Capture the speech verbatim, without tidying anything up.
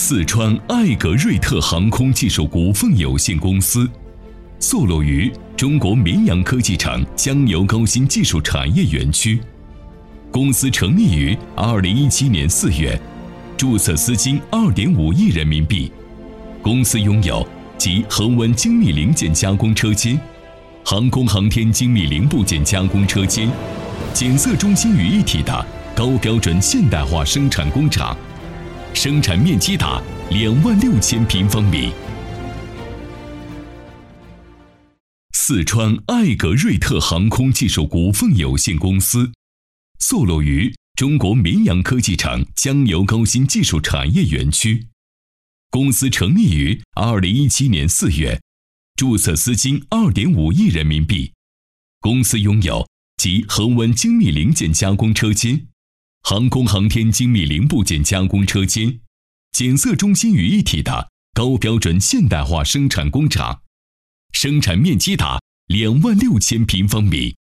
四川艾格瑞特航空技术股份有限公司，坐落于中国绵阳科技城江油高新技术产业园区。公司成立于二零一七年四月，注册资金二点五亿人民币。公司拥有集恒温精密零件加工车间、航空航天精密零部件加工车间、检测中心于一体的高标准现代化生产工厂，生产面积达两万六千平方米。四川艾格瑞特航空技术股份有限公司，坐落于中国绵阳科技城江油高新技术产业园区。公司成立于二零一七年四月，注册资金二点五亿人民币。公司拥有集恒温精密零件加工车间、航空航天精密零部件加工车间、检测中心于一体的高标准现代化生产工厂，生产面积达两万六千平方米。